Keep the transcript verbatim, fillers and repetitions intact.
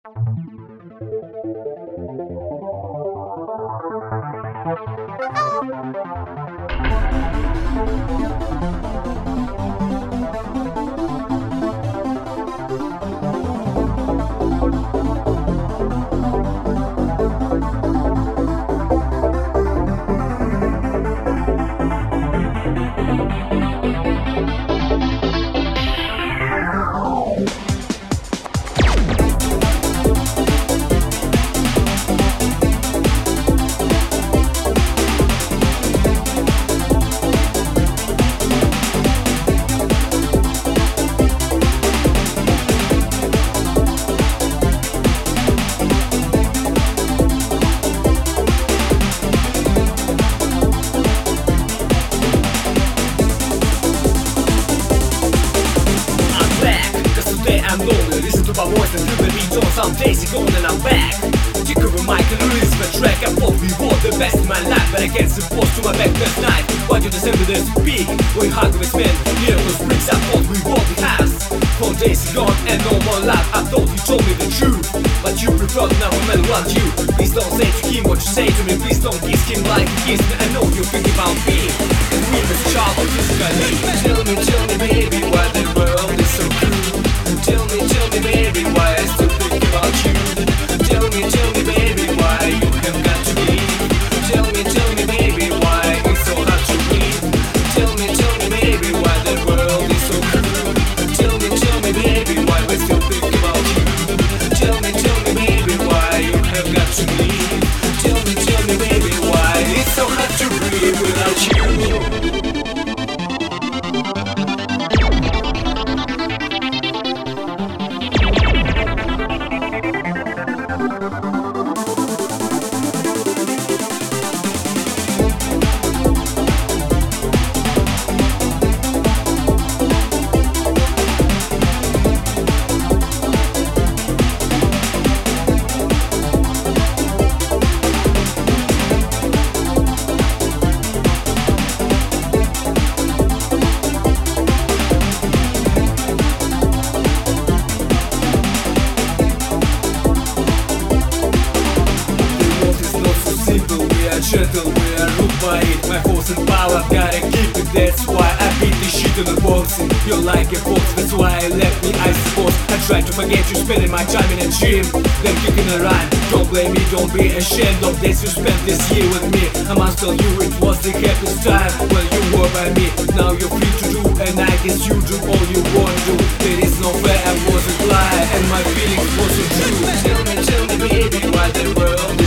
I'm lonely, listen to my voice and feel the beat on. Some days ago and I'm back. Take over mic and release my track. I thought we want the best in my life, but I can't support to my back that night. Why you decide to speak? We hard with men, here those bricks. I thought we want the house. Four days gone and no more life. I thought you told me the truth, but you prefer now a man want you. Please don't say to him what you say to me. Please don't kiss him like you kiss me. I know you're thinking about me, and we was child of physically. Tell me, tell me baby, why the world is so cruel. Tell me, tell me baby, why I still think about you. Tell me, tell me baby, why you have got to leave. Tell me, tell me baby, why it's so hard to breathe. Tell me, tell me baby, why the world is so cruel. Tell me, tell me baby, why we still think about you. Tell me, tell me baby, why you have got to leave. Tell me, tell me baby, why it's so hard to breathe without you. Gentle, we are ruled by it. My force and power, gotta keep it. That's why I beat this shit in the boxing. You're like a fox, that's why I left me, I suppose. I tried to forget you, spending my time in a gym, then kicking a rhyme. Don't blame me, don't be ashamed of this you spent this year with me. I must tell you it was the happiest time when you were by me. Now you're free to do, and I guess you do all you want to do. There is no fair, I wasn't lying, and my feelings wasn't true. Tell me, tell me baby, why the world